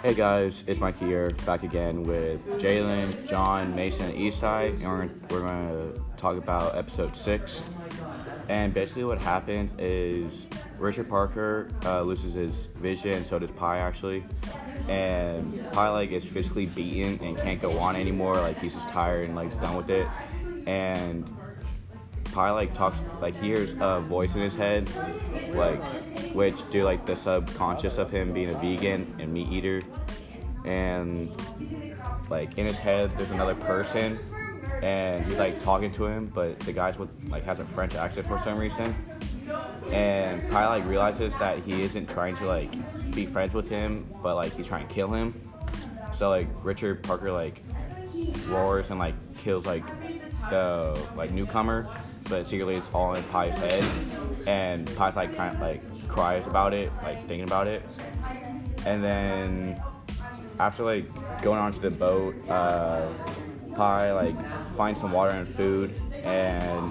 Hey guys, it's Mike here, back again with Jalen, John, Mason, and Esai, and we're going to talk about episode 6. And basically what happens is Richard Parker loses his vision, and so does Pi actually. And Pi is physically beaten and can't go on anymore, he's just tired and he's done with it. And Pi talks, hears a voice in his head, which due the subconscious of him being a vegan and meat eater. And in his head there's another person, and he's talking to him, but the guy's has a French accent for some reason. And Pi realizes that he isn't trying to be friends with him, but he's trying to kill him. So Richard Parker roars and kills the newcomer, but secretly it's all in Pi's head. And Pi's kind of cries about it, thinking about it. And then after going onto the boat, Pi finds some water and food, and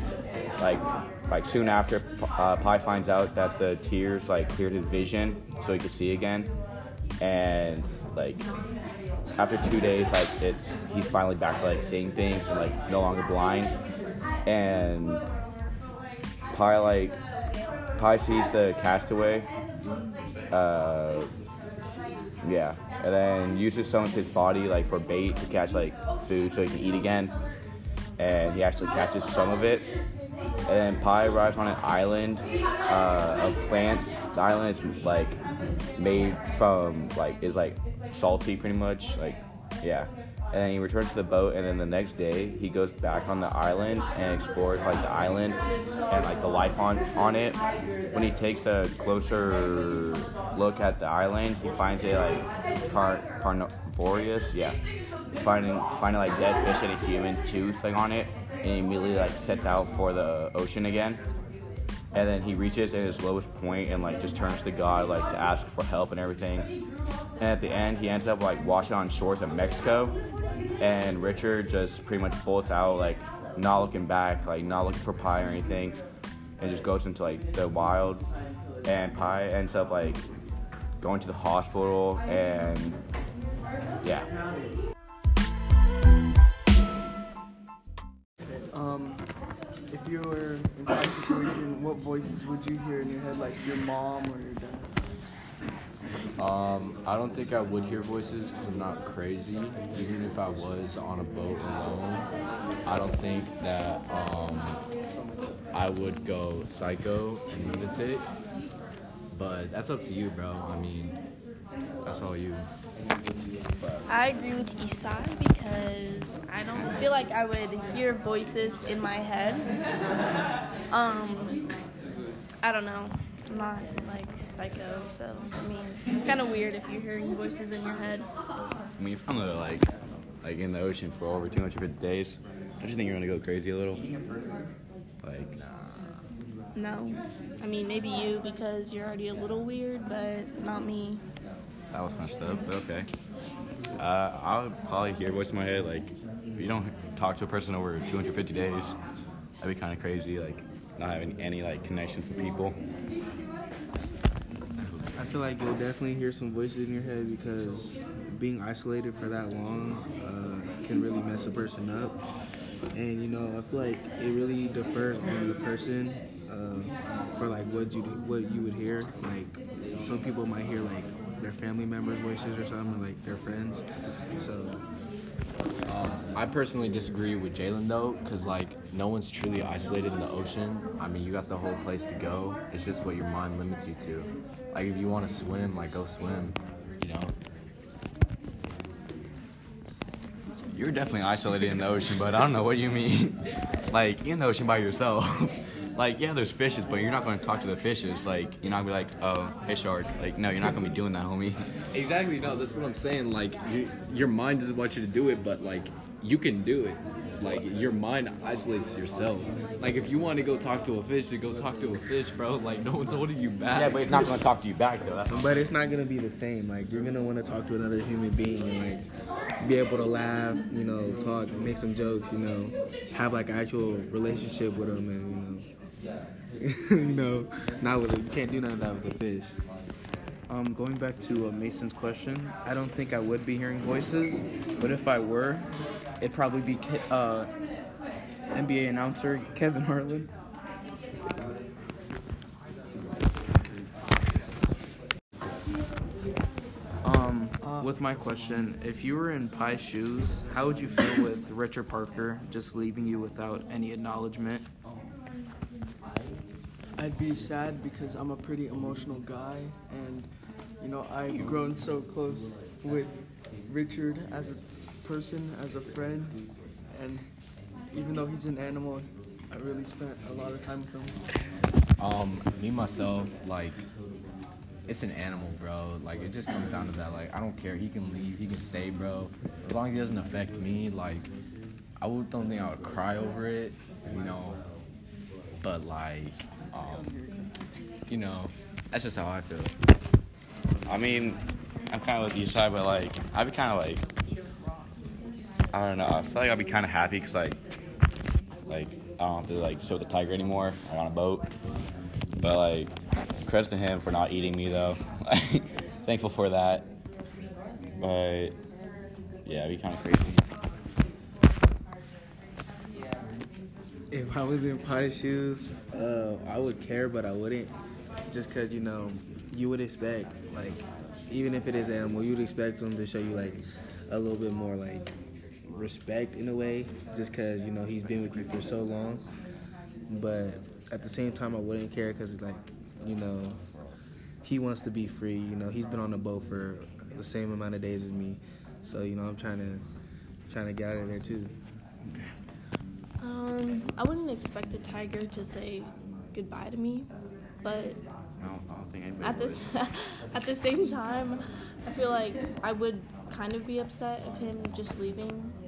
soon after, Pi finds out that the tears cleared his vision so he could see again. And after 2 days, he's finally back to seeing things and he's no longer blind. And Pi sees the castaway, and then uses some of his body for bait to catch food so he can eat again. And he actually catches some of it. And then Pi arrives on an island of plants. The island is made from is salty pretty much, And then he returns to the boat, and then the next day he goes back on the island and explores the island and the life on it. When he takes a closer look at the island, he finds it carnivorous, finding dead fish and a human tooth on it, and he immediately sets out for the ocean again. And then he reaches at his lowest point and just turns to God to ask for help and everything. And at the end he ends up washing on shores of Mexico, and Richard just pretty much bolts out, not looking back, not looking for Pi or anything, and just goes into the wild. And Pi ends up going to the hospital, and If you were in that situation, what voices would you hear in your head, your mom or your dad? I don't think I would hear voices because I'm not crazy. Even if I was on a boat alone, I don't think that I would go psycho and meditate. But that's up to you, bro. I mean, that's all you. I agree with Esai because I don't feel like I would hear voices in my head. I don't know. I'm not psycho, so I mean it's kind of weird if you're hearing voices in your head. I mean, if I'm in the ocean for over 250 days, don't you think you're gonna go crazy a little? No. I mean, maybe you because you're already a little weird, but not me. That was messed up, but okay. I would probably hear a voice in my head, if you don't talk to a person over 250 days, that'd be kind of crazy, not having any, connections with people. I feel you'll definitely hear some voices in your head because being isolated for that long can really mess a person up. And, I feel it really differs on the person for, what you would hear. Some people might hear, their family members' voices or something, or their friends. So I personally disagree with Jalen though, because no one's truly isolated in the ocean. I mean, you got the whole place to go. It's just what your mind limits you to. If you want to swim, go swim. You're definitely isolated in the ocean, but I don't know what you mean. You're in the ocean by yourself. There's fishes, but you're not going to talk to the fishes. You're not going to be oh, hey, shark. No, you're not going to be doing that, homie. Exactly, no, that's what I'm saying. Your mind doesn't want you to do it, but, you can do it. Your mind isolates yourself. If you want to go talk to a fish, you go talk to a fish, bro. No one's holding you back. Yeah, but it's not going to talk to you back, though. But it's not going to be the same. You're going to want to talk to another human being and, be able to laugh, talk, make some jokes, have, an actual relationship with them and, not with you can't do none of that with a fish. Going back to Mason's question, I don't think I would be hearing voices, but if I were, it'd probably be NBA announcer Kevin Harlan. With my question, if you were in Pi's shoes, how would you feel with Richard Parker just leaving you without any acknowledgement? I'd be sad because I'm a pretty emotional guy, and I've grown so close with Richard as a person, as a friend, and even though he's an animal, I really spent a lot of time with him. Me myself, like, it's an animal, bro. Like, it just comes down to that. Like, I don't care. He can leave. He can stay, bro. As long as it doesn't affect me, like, don't think I would cry over it, But, like, that's just how I feel. I mean, I'm kind of with you side, but like, I'd be kind of like, I don't know. I feel like I'd be kind of happy because like I don't have to like show the tiger anymore. I'm on a boat, but like, credits to him for not eating me though. Thankful for that. But yeah, it'd be kind of crazy. If I was in Pi's shoes, I would care, but I wouldn't. Just because, you would expect, like, even if it is animal, you would expect them to show you, like, a little bit more, like, respect in a way, just because, he's been with you for so long. But at the same time, I wouldn't care because, like, he wants to be free. He's been on the boat for the same amount of days as me. So, I'm trying to get out of there, too. I wouldn't expect the tiger to say goodbye to me, but I don't think anybody at the same time, I feel like I would kind of be upset with him just leaving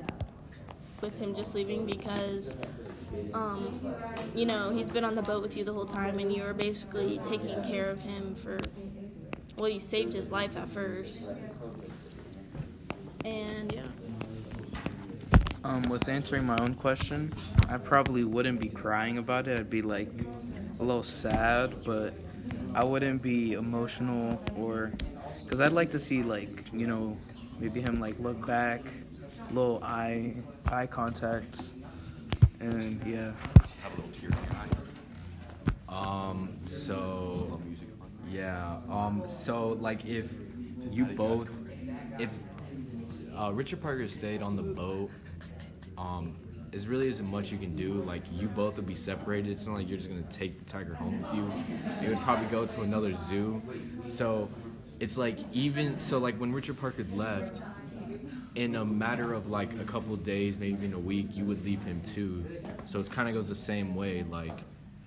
because, he's been on the boat with you the whole time, and you were basically taking care of him you saved his life at first, and yeah. With answering my own question, I probably wouldn't be crying about it. I'd be like a little sad, but I wouldn't be emotional because I'd like to see like, maybe him like look back, little eye contact, and yeah. Have a little tear in your eye. So like if Richard Parker stayed on the boat, there really isn't much you can do. Like, you both would be separated. It's not like you're just gonna take the tiger home with you. You would probably go to another zoo. So it's like when Richard Parker left, in a matter of like a couple of days, maybe in a week, you would leave him too. So it kind of goes the same way. Like,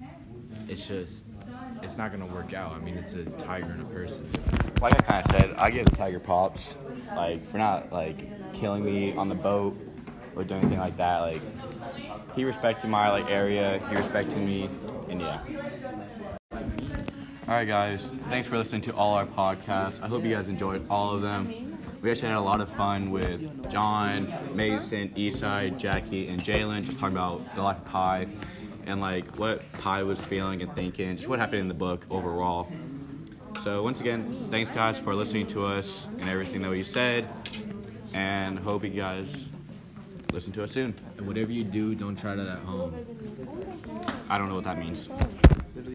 it's not gonna work out. I mean, it's a tiger and a person. Like I kind of said, I give the tiger props, like, for not like killing me on the boat or doing anything like that. Like, he respected my like area, he respected me, and yeah. All right, guys, thanks for listening to all our podcasts. I hope you guys enjoyed all of them. We actually had a lot of fun with John, Mason, Eastside, Jackie, and Jalen, just talking about the life of Pi and like what Pi was feeling and thinking, just what happened in the book overall. So once again, thanks guys for listening to us and everything that we said, and hope you guys listen to us soon. And whatever you do, don't try that at home. I don't know what that means.